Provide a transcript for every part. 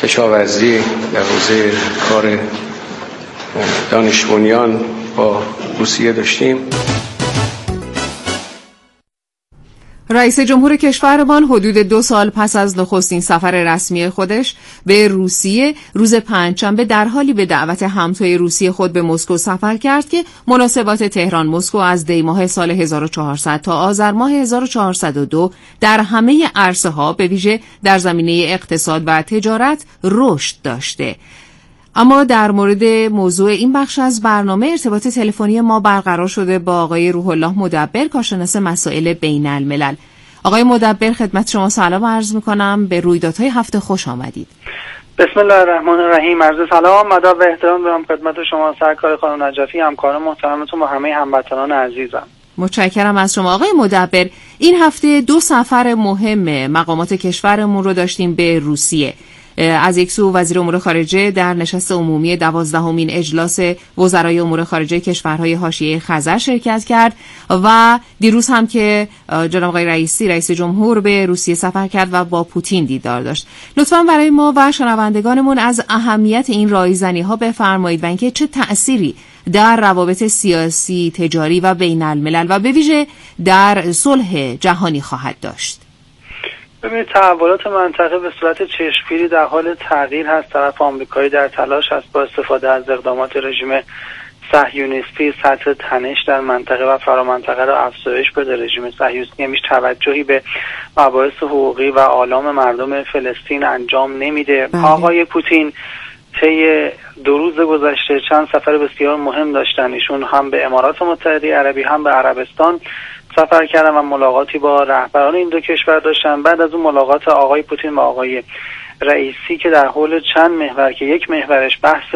کشاورزی در حوزه کار دانش بنیان با روسیه داشتیم. رئیس جمهور کشورمان حدود 2 سال پس از نخستین سفر رسمی خودش به روسیه روز پنجشنبه در حالی به دعوت همتای روسی خود به مسکو سفر کرد که مناسبات تهران مسکو از دی ماه سال 1400 تا آذر ماه 1402 در همه عرصه‌ها به ویژه در زمینه اقتصاد و تجارت رشد داشته. اما در مورد موضوع این بخش از برنامه ارتباط تلفنی ما برقرار شده با آقای روح الله مدبر، کارشناس مسائل بین الملل. آقای مدبر، خدمت شما سلام عرض می‌کنم. به رویدادهای هفته خوش آمدید. بسم الله الرحمن الرحیم. عرض سلام، مدام و احترام دارم خدمت شما سرکار خانم نجفی، همکار محترمتون و همه هموطنان عزیزم. متشکرم از شما. آقای مدبر، این هفته 2 سفر مهم مقامات کشورمون رو داشتیم به روسیه. از یک سو وزیر امور خارجه در نشست عمومی 12مین اجلاس وزرای امور خارجه کشورهای حاشیه خزر شرکت کرد و دیروز هم که جناب آقای رئیس جمهور به روسیه سفر کرد و با پوتین دیدار داشت. لطفاً برای ما و شنوندگانمون از اهمیت این رایزنی‌ها بفرمایید و اینکه چه تأثیری در روابط سیاسی، تجاری و بین الملل و به ویژه در صلح جهانی خواهد داشت. ببینید، تحولات منطقه به صورت چشمگیری در حال تغییر هست. طرف آمریکایی در تلاش است با استفاده از اقدامات رژیم صهیونیستی سطح تنش در منطقه و فرامنطقه را افزایش بده. رژیم صهیونیستی هیچ توجهی به مباحث حقوقی و آلام مردم فلسطین انجام نمیده. آقای پوتین طی 2 روز گذشته چند سفر بسیار مهم داشتن. ایشون هم به امارات متحده عربی هم به عربستان سفر کردن و ملاقاتی با رهبران این 2 کشور داشتن. بعد از اون ملاقات آقای پوتین با آقای رئیسی که در حول چند محور که یک محورش بحث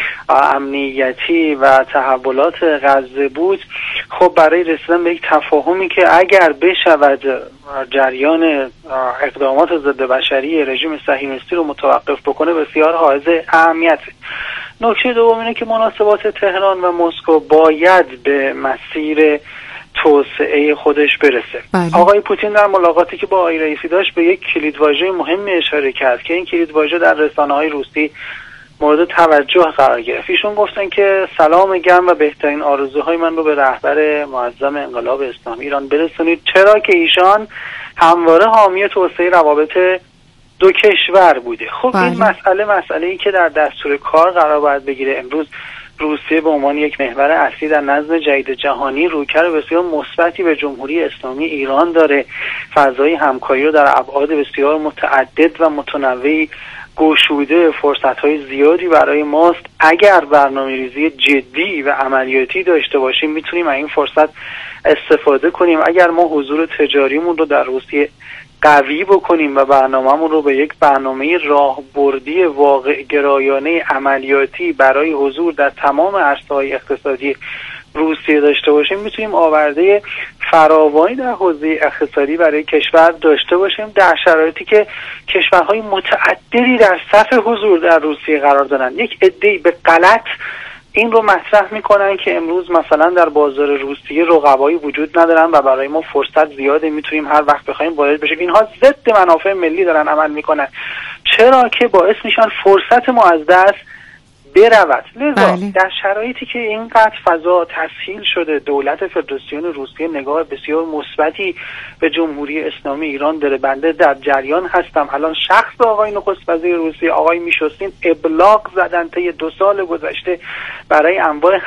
امنیتی و تحولات غزه بود، خب برای رسیدن به یک تفاهمی که اگر بشود جریان اقدامات ضد بشری رژیم صهیونیستی رو متوقف بکنه بسیار حائز اهمیت. نکته دوم اینه که مناسبات تهران و مسکو باید به مسیر توسعه خودش برسه. آقای پوتین در ملاقاتی که با آقای رئیسی داشت به یک کلیدواژه مهمی اشاره کرد که این کلیدواژه در رسانه‌های روسی مورد توجه قرار گرفت. ایشون گفتن که سلام گرم و بهترین آرزوهای من رو به رهبر معظم انقلاب اسلامی ایران برسونید، چرا که ایشان همواره حامی توسعه روابط 2 کشور بوده. خب این مسئله‌ای که در دستور کار قرار باید بگیره. امروز روسیه به عنوان یک محور اصلی در نظم جدید جهانی رویکرد بسیار مثبتی به جمهوری اسلامی ایران داره. فضای همکاری رو در ابعاد بسیار متعدد و متنوعی گشوده، فرصت‌های زیادی برای ماست. اگر برنامه‌ریزی جدی و عملیاتی داشته باشیم میتونیم از این فرصت استفاده کنیم. اگر ما حضور تجاریمون رو در روسیه قوی بکنیم و برنامه‌مون رو به یک برنامه راهبردی واقع گرایانه عملیاتی برای حضور در تمام عرصه‌های اقتصادی روسیه داشته باشیم، میتونیم آورده فراوانی در حوزه اقتصادی برای کشور داشته باشیم، در شرایطی که کشورهای متعددی در صف حضور در روسیه قرار دارن. یک عده‌ای به غلط این رو مطرح میکنن که امروز مثلا در بازار روسیه رقبایی وجود ندارن و برای ما فرصت زیاده، میتونیم هر وقت بخوایم وارد بشیم. اینها ضد منافع ملی دارن عمل میکنن، چرا که باعث میشن فرصت ما از دست برود. لذا در شرایطی که اینقدر فضا تسهیل شده، دولت فدراسیون روسیه نگاه بسیار مثبتی به جمهوری اسلامی ایران داره. بنده در جریان هستم الان شخص آقای نخست وزیر روسیه آقای میشوستین ابلاغ زدن طی 2 سال گذشته برای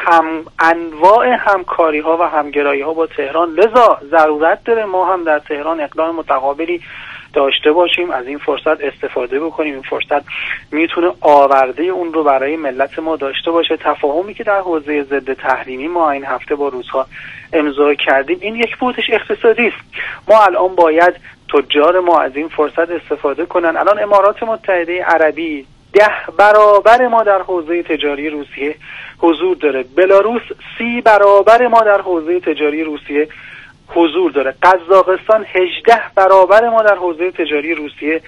انواع همکاری ها و همگرایی ها با تهران. لذا ضرورت داره ما هم در تهران اقدام متقابلی داشته باشیم، از این فرصت استفاده بکنیم. این فرصت میتونه آورده اون رو برای ملت ما داشته باشه. تفاهمی که در حوزه ضد تحریمی ما این هفته با روس‌ها امضا کردیم، این یک بودش اقتصادی است. ما الان باید تجار ما از این فرصت استفاده کنن. الان امارات متحده عربی 10 برابر ما در حوزه تجاری روسیه حضور داره. بلاروس 30 برابر ما در حوزه تجاری روسیه حضور داره. قزاقستان 18 برابر ما در حوزه تجاری روسیه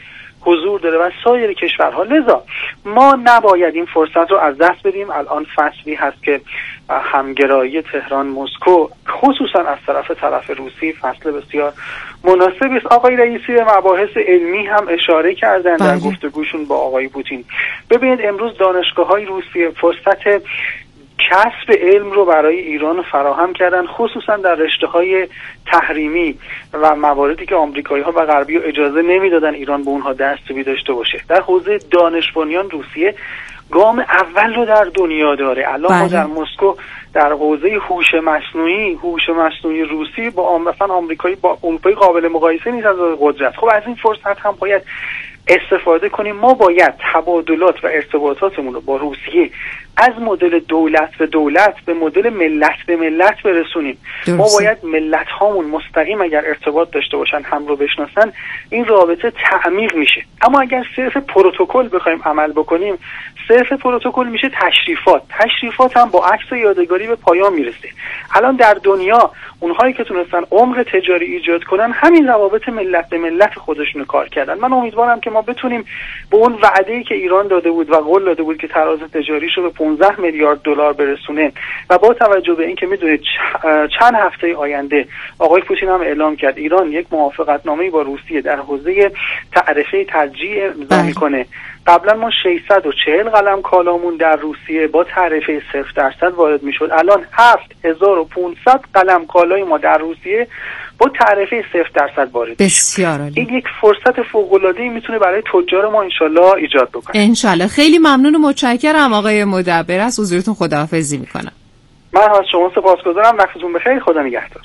حضور داره و سایر کشورها. لذا ما نباید این فرصت رو از دست بدیم. الان فصلی هست که همگرایی تهران مسکو خصوصا از طرف روسی فصل بسیار مناسبی است. آقای رئیسی به مباحث علمی هم اشاره کردن در گفتگوشون با آقای پوتین. ببینید امروز دانشگاه‌های روسیه فرصت کسب علم رو برای ایران فراهم کردن، خصوصا در رشته‌های تحریمی و مواردی که آمریکایی‌ها و غربی‌ها اجازه نمیدادن ایران به اونها دستیابی داشته باشه. در حوزه دانش بنیان روسیه گام اول رو در دنیا داره. الان ما در مسکو در حوزه هوش مصنوعی روسی با مثلا آمریکایی با اروپایی قابل مقایسه نیست از قدرت. خب از این فرصت هم باید استفاده کنیم. ما باید تبادلات و ارتباطاتمون رو با روسیه از مدل دولت به دولت به مدل ملت به ملت برسونیم. ما باید ملت هامون مستقیم اگر ارتباط داشته باشن، هم رو بشناسن، این رابطه تعمیق میشه. اما اگر صرف پروتکل بخوایم عمل بکنیم، صرف پروتکل میشه تشریفات هم با عکس یادگاری به پایان میرسه. الان در دنیا اونهایی که تونستن عمق تجاری ایجاد کنن همین روابط ملت به ملت خودشونو کار کردن. من امیدوارم که ما بتونیم به اون وعده‌ای که ایران داده بود و قول داده بود که تراز تجاریشو به 15 میلیارد دلار برسونه و با توجه به اینکه میدونید چند هفته آینده آقای پوتین هم اعلام کرد ایران یک موافقتنامه‌ای با روسیه در حوزه تعرفه ترجیح امضا میکنه. قبلا ما 640 قلم کالامون در روسیه با تعرفه 0% وارد میشد. الان 7500 قلم کالای ما در روسیه با تعرفه 0% وارد. بسیار عالی. این یک فرصت فوق‌العاده‌ای میتونه برای تجار ما انشالله ایجاد بکنه. انشالله. خیلی ممنون و متشکرم آقای مدبر، از حضورتون خداحافظی میکنم. من از شما سپاسگزارم. وقتتون بخیر. خدا نگهدار.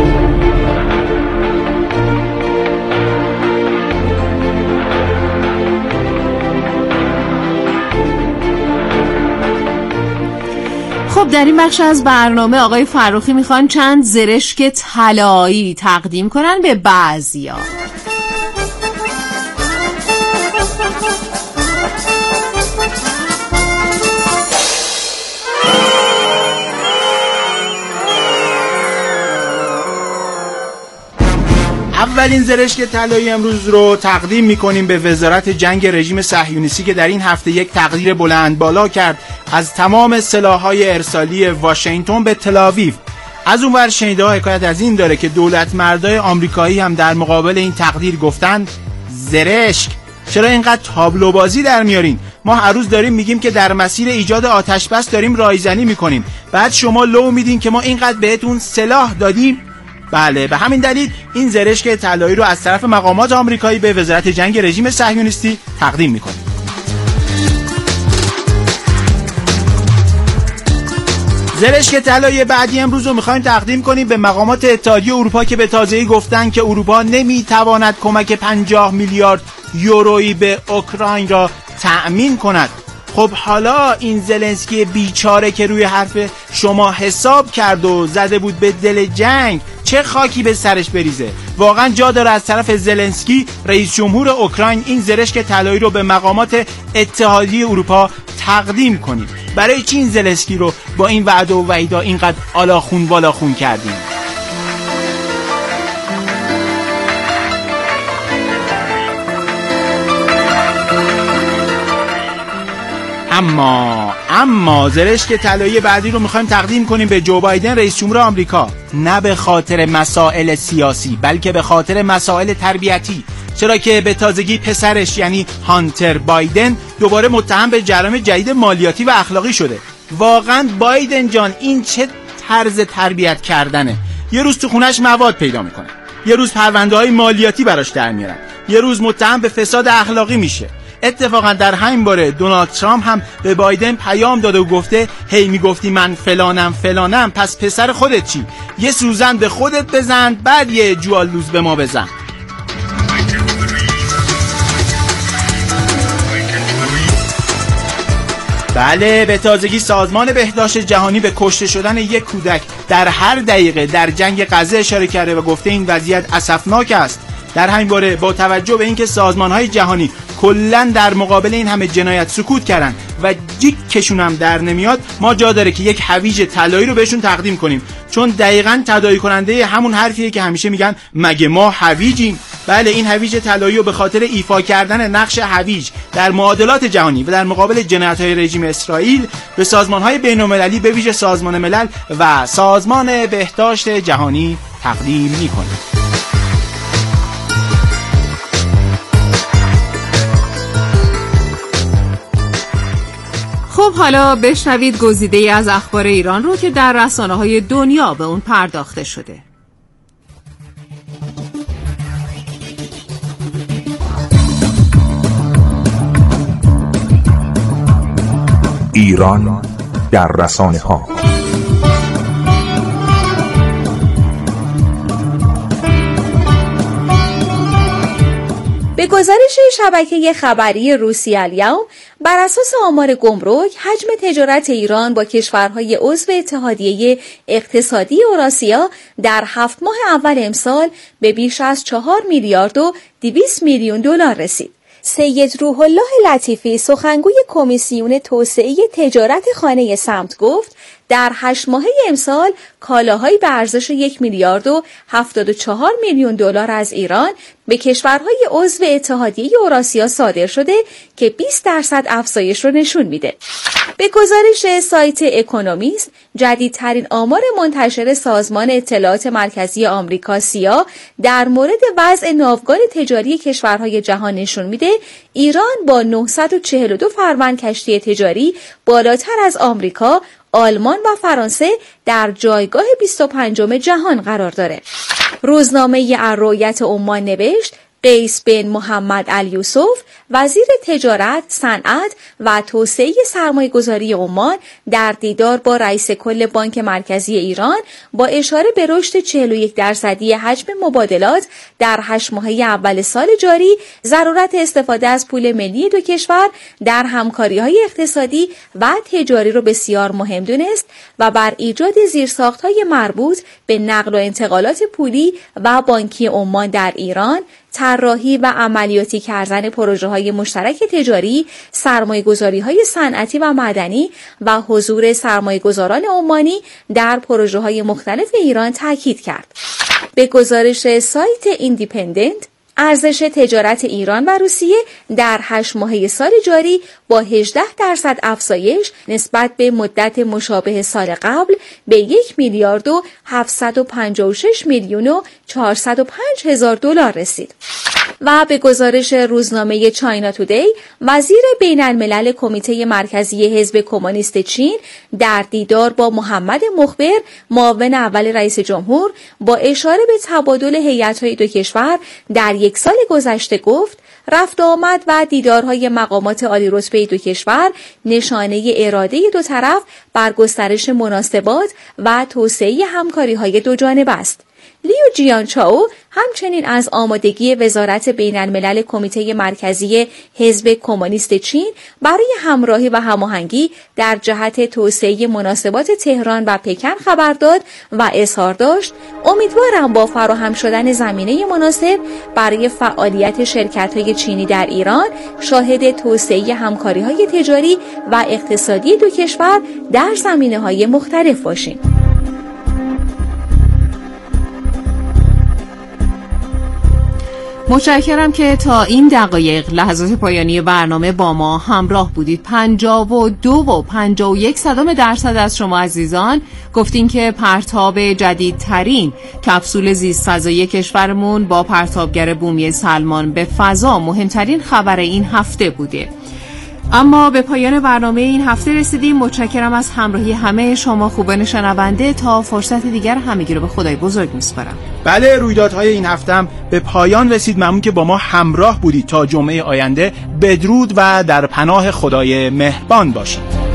خب در این بخش از برنامه آقای فرخی میخوان چند زرشک طلایی تقدیم کنن به بعضیا. اولین زرشک طلایی امروز رو تقدیم میکنیم به وزارت جنگ رژیم صهیونیستی که در این هفته یک تقدیر بلند بالا کرد از تمام سلاح‌های ارسالی واشنگتن به تل‌آویو. از اونور شنیده‌ها حکایت از این داره که دولت مردای آمریکایی هم در مقابل این تقدیر گفتن زرشک چرا اینقدر تابلو بازی در میارین؟ ما هر روز داریم میگیم که در مسیر ایجاد آتش بس داریم رایزنی میکنیم، بعد شما لو میدین که ما اینقدر بهتون سلاح دادیم. بله، به همین دلیل این زرشک طلایی رو از طرف مقامات آمریکایی به وزارت جنگ رژیم صهیونیستی تقدیم میکنیم. زرشک طلایی بعدی امروز رو میخوایم تقدیم کنیم به مقامات اتحادیه اروپا که به تازگی گفتن که اروپا نمیتواند کمک 50 میلیارد یورویی به اوکراین را تأمین کند. خب حالا این زلنسکی بیچاره که روی حرف شما حساب کرد و زده بود به دل جنگ چه خاکی به سرش بریزه؟ واقعا جا داره از طرف زلنسکی رئیس جمهور اوکراین این زرشک طلایی رو به مقامات اتحادیه اروپا تقدیم کنید. برای چی این زلنسکی رو با این وعده و وعیدا اینقدر آلاخون والاخون کردیم؟ اما زرشک طلایی بعدی رو میخوایم تقدیم کنیم به جو بایدن رئیس جمهور آمریکا، نه به خاطر مسائل سیاسی بلکه به خاطر مسائل تربیتی، چرا که به تازگی پسرش یعنی هانتر بایدن دوباره متهم به جرائم جدید مالیاتی و اخلاقی شده. واقعا بایدن جان این چه طرز تربیت کردنه؟ یه روز تو خونش مواد پیدا میکنه، یه روز پرونده‌های مالیاتی براش در میارن، یه روز متهم به فساد اخلاقی میشه. اتفاقا در همین باره دونالد ترامپ هم به بایدن پیام داده و گفته هی میگفتی من فلانم پس پسر خودت چی؟ یه سوزن به خودت بزن بعد یه جوالوز به ما بزن. بله، به تازگی سازمان بهداشت جهانی به کشته شدن یک کودک در هر دقیقه در جنگ غزه اشاره کرده و گفته این وضعیت اسفناک است. در همین باره با توجه به اینکه سازمان‌های جهانی کلاً در مقابل این همه جنایت سکوت کردن و جیکشون هم در نمیاد، ما جا داره که یک هویج طلایی رو بهشون تقدیم کنیم، چون دقیقاً تداعی کننده همون حرفیه که همیشه میگن مگه ما هویجیم. بله، این هویج طلایی رو به خاطر ایفا کردن نقش هویج در معادلات جهانی و در مقابل جنایت‌های رژیم اسرائیل به سازمان‌های بین‌المللی به ویژه سازمان ملل و سازمان بهداشت جهانی تقدیم می‌کنه. خب حالا بشنوید گزیده‌ای از اخبار ایران رو که در رسانه‌های دنیا به اون پرداخته شده. ایران در رسانه‌ها. به گزارش شبکه خبری روسیه الیوم، بر اساس آمار گمرک، حجم تجارت ایران با کشورهای عضو اتحادیه اقتصادی اوراسیا در 7 ماه اول امسال به بیش از 4 میلیارد و 200 میلیون دلار رسید. سید روح الله لطیفی، سخنگوی کمیسیون توسعه تجارت خانه سمت، گفت در 8 ماهه امسال کالاهایی به ارزش 1 میلیارد و 74 میلیون دلار از ایران به کشورهای عضو اتحادیه اوراسیا صادر شده که 20% افزایش رو نشون میده. به گزارش سایت اکونومیست، جدیدترین آمار منتشر سازمان اطلاعات مرکزی آمریکا سیا در مورد وضع ناوگان تجاری کشورهای جهان نشون میده ایران با 942 فروند کشتی تجاری بالاتر از آمریکا، آلمان و فرانسه در جایگاه 25 جهان قرار داره. روزنامه الرؤیت عمان نوشت قیس بن محمد الیوسف، وزیر تجارت، صنعت و توسعه سرمایه‌گذاری عمان، در دیدار با رئیس کل بانک مرکزی ایران با اشاره به رشد 41% حجم مبادلات در 8 ماهه اول سال جاری، ضرورت استفاده از پول ملی دو کشور در همکاری‌های اقتصادی و تجاری را بسیار مهم دونست و بر ایجاد زیرساخت‌های مربوط به نقل و انتقالات پولی و بانکی عمان در ایران، طراحی و عملیاتی کردن پروژه‌های مشترک تجاری، سرمایه‌گذاری‌های صنعتی و معدنی و حضور سرمایه‌گذاران عمانی در پروژه‌های مختلف ایران تاکید کرد. به گزارش سایت ایندیپندنت، ارزش تجارت ایران و روسیه در 8 ماهه سال جاری با 18% افزایش نسبت به مدت مشابه سال قبل به 1 میلیارد و 756 میلیون و 405 هزار دلار رسید. و به گزارش روزنامه چاینا تودی، وزیر بین الملل کمیته مرکزی حزب کمونیست چین در دیدار با محمد مخبر، معاون اول رئیس جمهور، با اشاره به تبادل هیئت‌های دو کشور در 1 سال گذشته گفت رفت آمد و دیدارهای مقامات عالی رتبه دو کشور نشانه اراده دو طرف بر گسترش مناسبات و توسعه همکاری‌های دو جانبه است. لیو جیانچاو همچنین از آمادگی وزارت بین الملل کمیته مرکزی حزب کمونیست چین برای همراهی و هماهنگی در جهت توسعه مناسبات تهران و پکن خبر داد و اظهار داشت امیدوارم با فراهم شدن زمینه مناسب برای فعالیت شرکت‌های چینی در ایران شاهد توسعه همکاری‌های تجاری و اقتصادی دو کشور در زمینه‌های مختلف باشیم. متشکرم که تا این دقایق لحظات پایانی برنامه با ما همراه بودید. 52.51% از شما عزیزان گفتین که پرتاب جدیدترین کپسول زیست‌فضایی کشورمون با پرتابگر بومی سلمان به فضا مهمترین خبر این هفته بوده. اما به پایان برنامه این هفته رسیدیم. متشکرم از همراهی همه شما خوبان شنونده. تا فرصت دیگر همگی رو به خدای بزرگ میسپارم. بله، رویدادهای این هفتم به پایان رسید. ممنون که با ما همراه بودید. تا جمعه آینده بدرود و در پناه خدای مهربان باشید.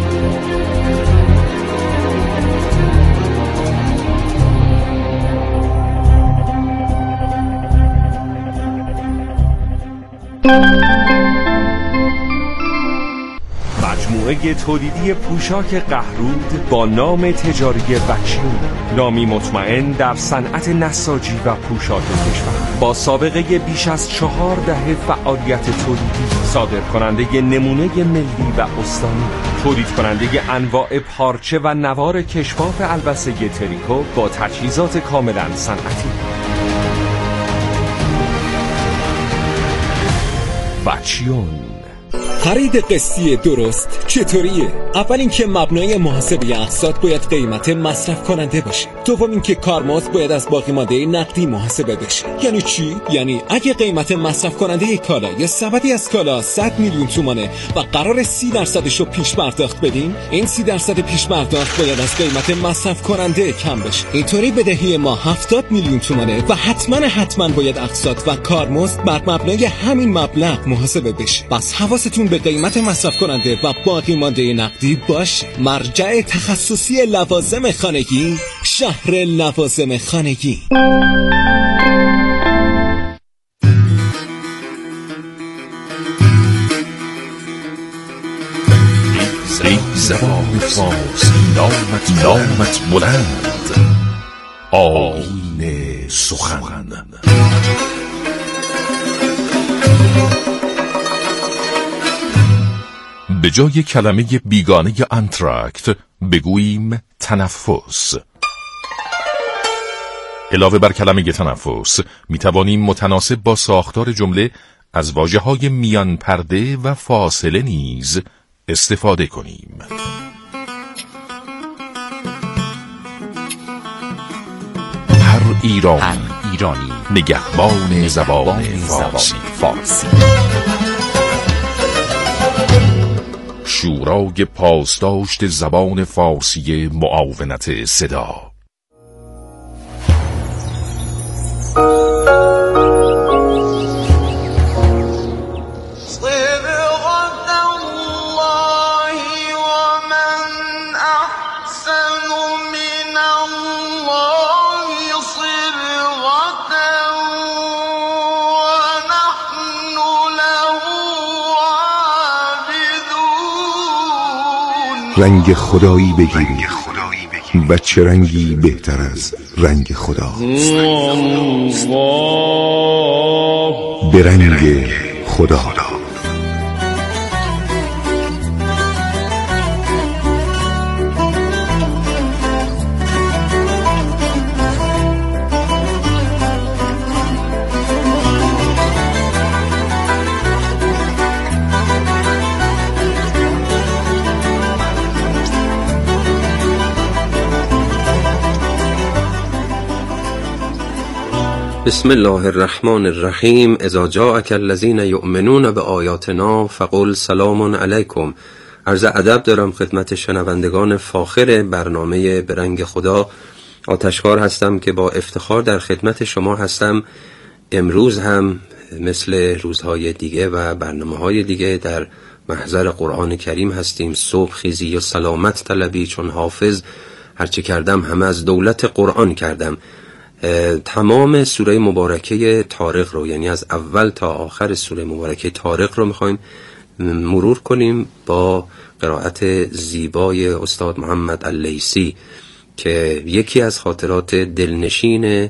مجموعه تولیدی پوشاک قهرود با نام تجاری وکشیون، نامی مطمئن در صنعت نساجی و پوشاک کشور، با سابقه بیش از 4 دهه فعالیت تولیدی، صادر کننده نمونه ملی و استانی، تولید کننده انواع پارچه و نوار کشواف البسه تریکو با تجهیزات کاملا صنعتی. وچیون. خرید قسطی درست چطوریه؟ اول اینکه مبنای محاسبه اقساط باید قیمت مصرف کننده باشه. دوم اینکه کارمزد باید از باقی مانده نقدی محاسبه بشه. یعنی چی؟ یعنی اگه قیمت مصرف کننده کالا یا سبدی از کالا 100 میلیون تومانه و قرار 30% رو پیش پرداخت بدیم، این 30% پیش پرداخت باید از قیمت مصرف کننده کم بشه. اینطوری بدهی ما 70 میلیون تومانه و حتما باید اقساط و کارمزد بر مبنای همین مبلغ محاسبه بشه. پس حواستون به قیمت مصرف کننده و باقی مانده نقدی باشه. مرجع تخصصی لوازم خانگی، شهر لوازم خانگی. زبان فارسی نامت بلند، آیین سخن. به جای کلمه بیگانه انتراکت بگوییم تنفس. علاوه بر کلمه تنفس می توانیم متناسب با ساختار جمله از واژه‌های میان پرده و فاصله نیز استفاده کنیم. هر ایرانی نگهبان زبان فارسی. شورای پاسداشت زبان فارسی معاونت صدا. رنگ خدایی بگیرید و چه رنگی بهتر از رنگ خدا؟ به رنگ خدا. بسم الله الرحمن الرحیم. اذا جاءک الذین یؤمنون بآیاتنا فقل سلام علیکم. عرض ادب دارم خدمت شنوندگان فاخر برنامه به رنگ خدا. آتشکار هستم که با افتخار در خدمت شما هستم. امروز هم مثل روزهای دیگه و برنامه‌های دیگه در محضر قرآن کریم هستیم. صبح خیزی و سلامت طلبی، چون حافظ هرچه کردم همه از دولت قرآن کردم. تمام سوره مبارکه طارق رو، یعنی از اول تا آخر سوره مبارکه طارق رو میخوایم مرور کنیم با قرائت زیبای استاد محمد اللیثی که یکی از خاطرات دلنشین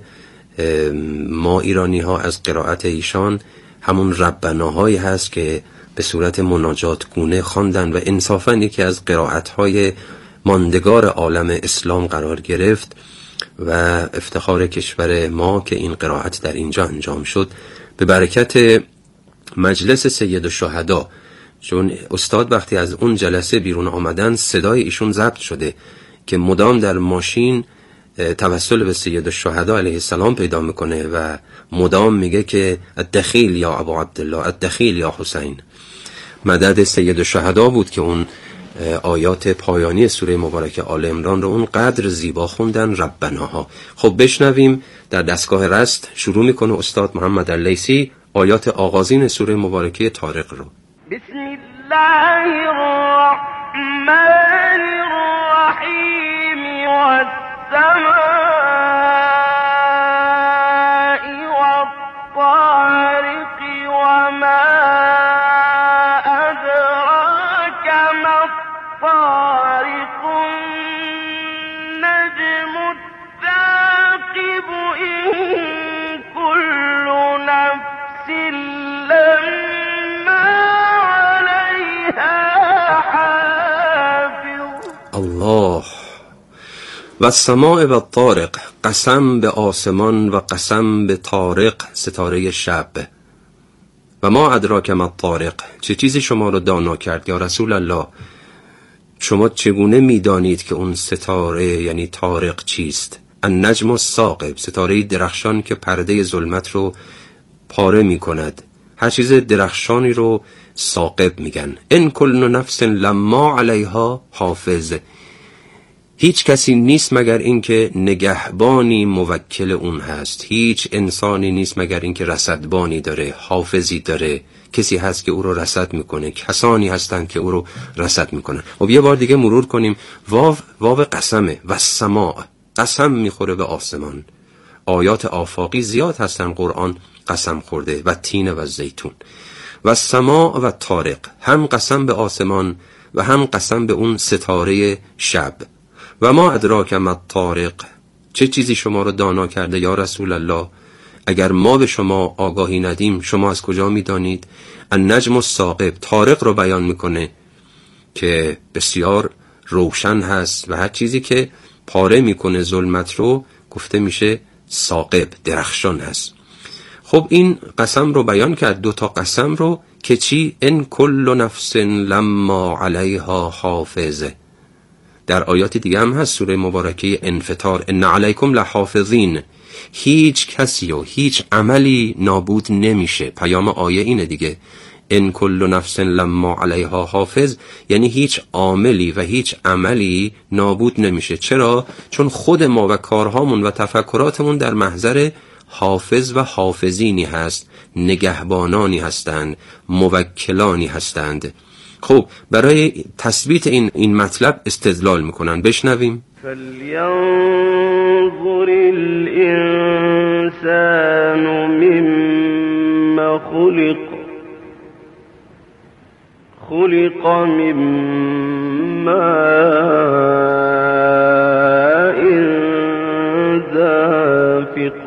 ما ایرانی ها از قرائت ایشان همون ربناهایی هست که به صورت مناجات گونه خواندن و انصافاً یکی از قرائت های ماندگار عالم اسلام قرار گرفت و افتخار کشور ما که این قرائت در اینجا انجام شد به برکت مجلس سید الشهدا. چون استاد وقتی از اون جلسه بیرون آمدن صدای ایشون ضبط شده که مدام در ماشین توسل به سید الشهدا علیه السلام پیدا میکنه و مدام میگه که الدخیل یا ابو عبدالله، الدخیل یا حسین. مدد سید الشهدا بود که اون آیات پایانی سوره مبارکه آل عمران رو اون قدر زیبا خوندن ربناها. خب بشنویم. در دستگاه رست شروع میکنه استاد محمد اللیثی آیات آغازین سوره مبارکه طارق رو. بسم الله الرحمن الرحیم والسماء والطارق وما طارق النجم الثاقب إن كل نفس لما عليها حافظ. الله. و السماء و الطارق، قسم به آسمان و قسم به طارق ستاره شب. و ما ادراک ما الطارق، چه چیزی شما رو دانا کرد یا رسول الله؟ شما چگونه میدانید که اون ستاره یعنی طارق چیست؟ النجم الثاقب، ستاره درخشان که پرده ظلمت رو پاره می کند. هر چیز درخشانی رو ثاقب میگن. ان کل نفس لما علیها حافظ، هیچ کسی نیست مگر اینکه نگهبانی موکل اون هست. هیچ انسانی نیست مگر اینکه رصدبانی داره، حافظی داره، کسی هست که او رو رصد میکنه، کسانی هستند که او رو رصد میکنن. خب یه بار دیگه مرور کنیم. واو قسمه و السماء، قسم میخوره به آسمان. آیات آفاقی زیاد هستن قرآن قسم خورده، و تین و زیتون و السماء و طارق، هم قسم به آسمان و هم قسم به اون ستاره شب. و ما ادراک ما الطارق، چه چیزی شما رو دانا کرده یا رسول الله؟ اگر ما به شما آگاهی ندیم شما از کجا میدانید؟ النجم الثاقب، طارق رو بیان میکنه که بسیار روشن هست و هر چیزی که پاره میکنه ظلمت رو گفته میشه ثاقب، درخشان هست. خب این قسم رو بیان کرد، 2 تا قسم رو که چی؟ ان کل نفس لما علیها حافظ. در آیات دیگه هم هست، سوره مبارکه انفطار، ان علیکم لحافظین، هیچ کسی و هیچ عملی نابود نمیشه. پیام آیه اینه دیگه، ان کل نفس لما علیها حافظ، یعنی هیچ عاملی و هیچ عملی نابود نمیشه. چرا؟ چون خود ما و کارهامون و تفکراتمون در محضر حافظ و حافظینی هست، نگهبانانی هستند، موکلانی هستند. خب برای تثبیت این مطلب استدلال میکنن، بشنویم. فَلْيَنْظُرِ الْإِنسَانُ مِمَّ خُلِقَ مِن مَّاءٍ دَافِقٍ.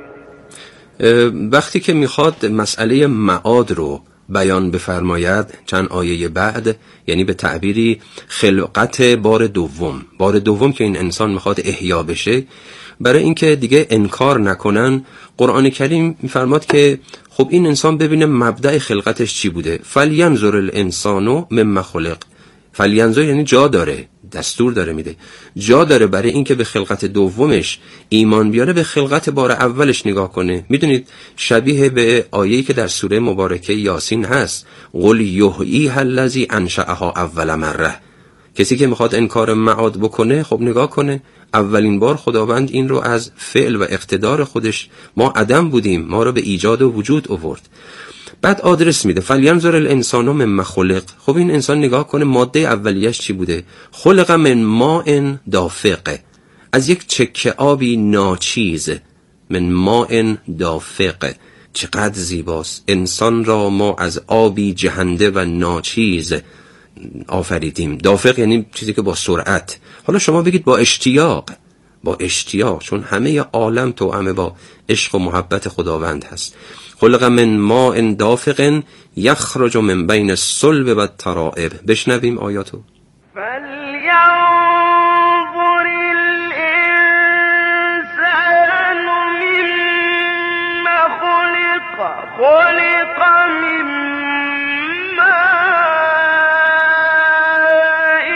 وقتی که میخواد مسئله معاد رو بیان بفرماید چند آیه بعد، یعنی به تعبیری خلقت بار دوم که این انسان میخواد احیا بشه، برای اینکه دیگه انکار نکنن، قرآن کریم میفرماد که خب این انسان ببینه مبدأ خلقتش چی بوده. فلینظر الانسان مما خلق، فلینظر یعنی جا داره، دستور داره میده، جا داره برای اینکه به خلقت دومش ایمان بیاره، به خلقت بار اولش نگاه کنه. میدونید شبیه به آیه‌ای که در سوره مبارکه یاسین هست، قل یحییها الذی انشأها اول مره. کسی که میخواد انکار معاد بکنه، خب نگاه کنه اولین بار خداوند این رو از فعل و اقتدار خودش، ما عدم بودیم، ما رو به ایجاد و وجود آورد. بعد آدرس میده فلینظر الانسان مما خلق. خب این انسان نگاه کنه ماده اولیش چی بوده؟ خلق من ماء دافق، از یک چکه آبی ناچیز. من ماء دافق، چقدر زیباست. انسان را ما از آبی جهنده و ناچیز آفریدیم. دافق یعنی چیزی که با سرعت. حالا شما بگید با اشتیاق، چون همه عالم توأم با عشق و محبت خداوند هست. خلق من ماء دافق یخرج من بین الصلب و الترائب. بشنویم آیاتو. فَلْيَنظُرِ الْإِنسَانُ مِمَّ خُلِقَ مِن مَّاءٍ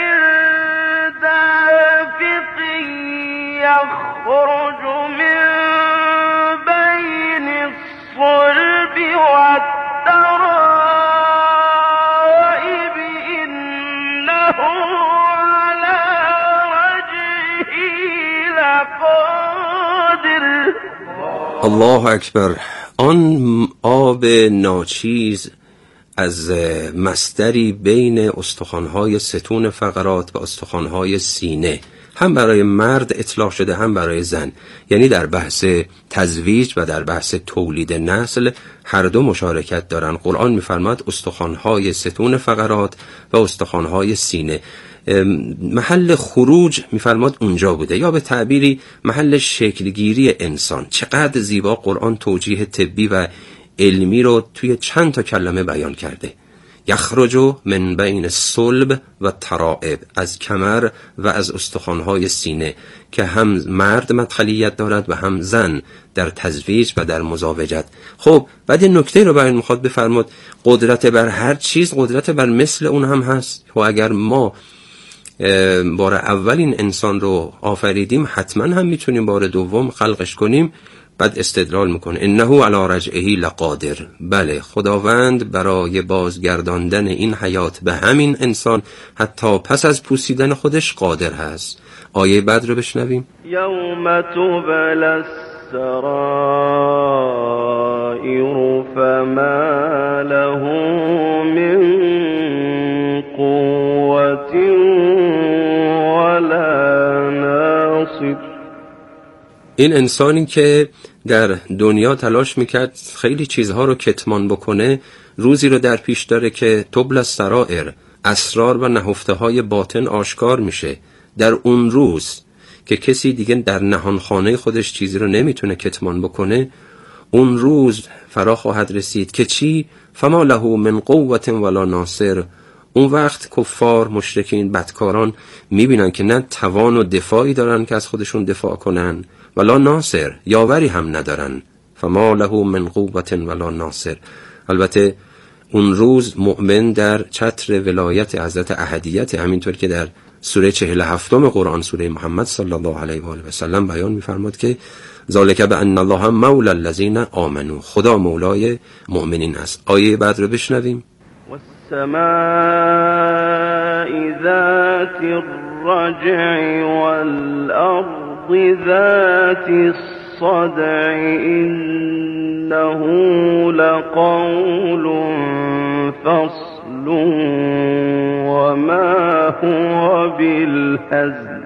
دَافِقٍ يَخْرُجُ مِن بَيْنِ الصُّلْبِ وَالتَّرَائِبِ إِنَّهُ عَلَى رَجْعِهِ لَقَادِرٌ. الله اکبر. آن آب ناچیز از مصدری بین استخوان‌های ستون فقرات و استخوان‌های سینه، هم برای مرد اطلاق شده هم برای زن، یعنی در بحث تزویج و در بحث تولید نسل هر دو مشارکت دارن. قرآن می‌فرماد استخوان‌های ستون فقرات و استخوان‌های سینه. محل خروج می‌فرماد اونجا بوده، یا به تعبیری محل شکلگیری انسان. چقدر زیبا قرآن توجیه طبی و علمی رو توی چند تا کلمه بیان کرده. یخرج من بین الصلب و ترائب، از کمر و از استخوان‌های سینه، که هم مرد مدخلیت دارد و هم زن در تزویج و در مزاوجت. خب بعد نکته رو بیان میخواد بفرماد، قدرت بر هر چیز قدرت بر مثل اون هم هست. و اگر ما بار اول این انسان رو آفریدیم، حتما هم میتونیم بار دوم خلقش کنیم. بعد استدلال میکنه انه علی رجعه لقادر، بله خداوند برای بازگرداندن این حیات به همین انسان حتی پس از پوسیدن خودش قادر هست. آیه بعد رو بشنویم. یوم تبلی السرائر فما له من قوة ولا ناصر. این انسانی که در دنیا تلاش میکرد خیلی چیزها رو کتمان بکنه، روزی رو در پیش داره که تبلی السرائر، اسرار و نهفته های باطن آشکار میشه. در اون روز که کسی دیگه در نهانخانه خودش چیزی رو نمیتونه کتمان بکنه، اون روز فرا خواهد رسید که چی؟ فما له من قوة ولا ناصر. اون وقت کفار، مشرکین، بدکاران میبینن که نه توان و دفاعی دارن که از خودشون دفاع کنن، ولا ناصر، یاوری هم ندارن. فما له من قوة ولا ناصر. البته اون روز مؤمن در چتر ولایت حضرت احدیت، همینطور که در سوره 47 قرآن، سوره محمد صلی الله علیه و آله و سلم بیان می‌فرماد که ذالک بأن الله مولی الذین آمنوا، خدا مولای مؤمنین است. آیه بعد رو بشنویم. والسماء ذات الرجع والأرض ذات الصدع إنه لقول فصل وما هو بالهزل.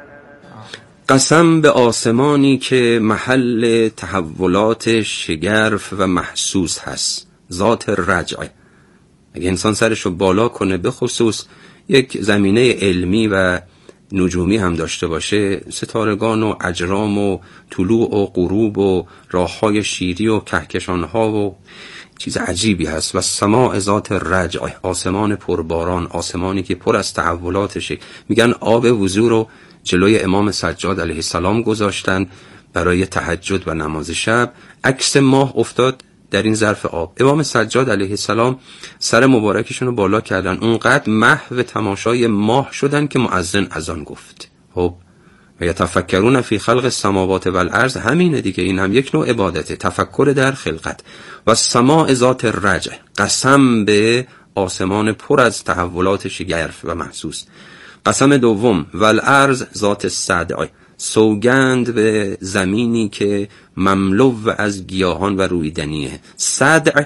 قسم به آسمانی که محل تحولات شگرف و محسوس هست، ذات رجع. اگه انسان سرشو بالا کنه، به خصوص یک زمینه علمی و نجومی هم داشته باشه، ستارگان و اجرام و طلوع و غروب و راههای شیری و کهکشانها و چیز عجیبی هست. و سماع ذات رجع، آسمان پرباران، آسمانی که پر از تحولاتشه. میگن آب وضو رو جلوی امام سجاد علیه السلام گذاشتن برای تهجد و نماز شب، عکس ماه افتاد در این ظرف آب. امام سجاد علیه السلام سر مبارکشون رو بالا کردن، اونقدر محو تماشای ماه شدن که مؤذن اذان گفت. خب و یتفکرون فی خلق السماوات والارض، همینه دیگه، این هم یک نوع عبادته، تفکر در خلقت. و سماع ذات الرجع، قسم به آسمان پر از تحولات شگرف و محسوس. قسم دوم، والارض ذات الصدع، سوگند به زمینی که مملو از گیاهان و رویدنیه. صدع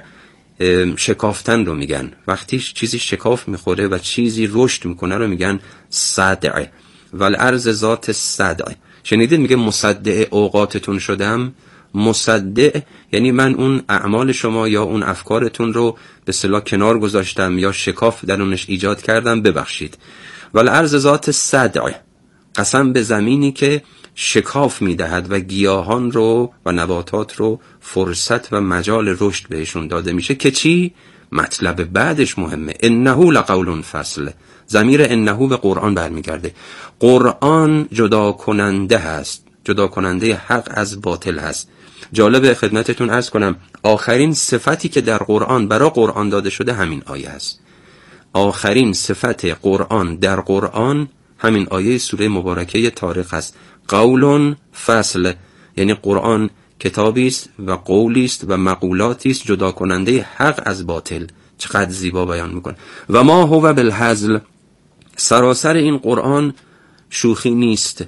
شکافتن رو میگن، وقتی چیزی شکاف میخوره و چیزی رشد میکنه رو میگن صدع. والارض ذات الصدع، شنیدید میگه مصدع اوقاتتون شدم؟ مصدع یعنی من اون اعمال شما یا اون افکارتون رو به اصطلاح کنار گذاشتم یا شکاف درونش ایجاد کردم، ببخشید. والارض ذات الصدع، قسم به زمینی که شکاف میدهد و گیاهان رو و نباتات رو فرصت و مجال رشد بهشون داده میشه که چی؟ مطلب بعدش مهمه. انه لقول فصل، ضمیر انه به قرآن برمیگرده. قرآن جدا کننده هست، جدا کننده حق از باطل هست. جالب خدمتتون عرض کنم، آخرین صفتی که در قرآن برای قرآن داده شده همین آیه است. آخرین صفت قرآن در قرآن همین آیه سوره مبارکه طارق است. قول فصل، یعنی قرآن کتابی است و قولی است و مقولاتی است جدا کننده حق از باطل. چقدر زیبا بیان میکنه. و ما هو بالهزل، سراسر این قرآن شوخی نیست،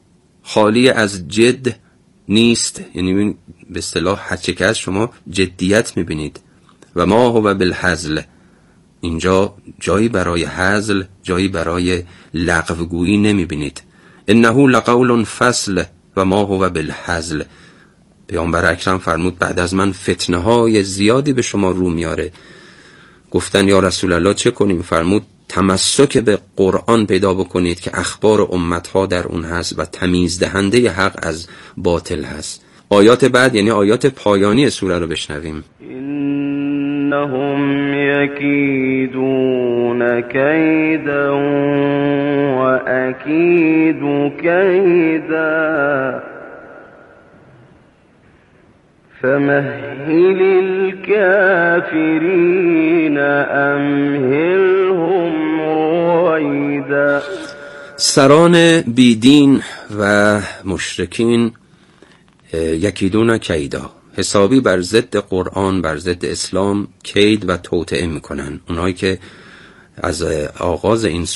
خالی از جد نیست، یعنی به اصطلاح هرچه که از شما جدیت میبینید. و ما هو بالهزل، اینجا جایی برای هزل، جایی برای لغوگویی نمیبینید. انه لقول فصل و ما هو بالهزل. پیامبر اکرم فرمود بعد از من فتنه های زیادی به شما رو میاره. گفتن یا رسول الله چه کنیم؟ فرمود تمسک به قرآن پیدا بکنید که اخبار امتها در اون هست و تمیز دهنده حق از باطل هست. آیات بعد یعنی آیات پایانی سوره رو بشنویم. إن إنهم يكيدون كيدا وأكيد كيدا فمهل الكافرين أمهلهم رويدا. سران بیدین و مشرکین یکیدون کیدا، حسابی بر ضد قرآن، بر ضد اسلام کید و توطئه میکنن. اونایی که از آغاز این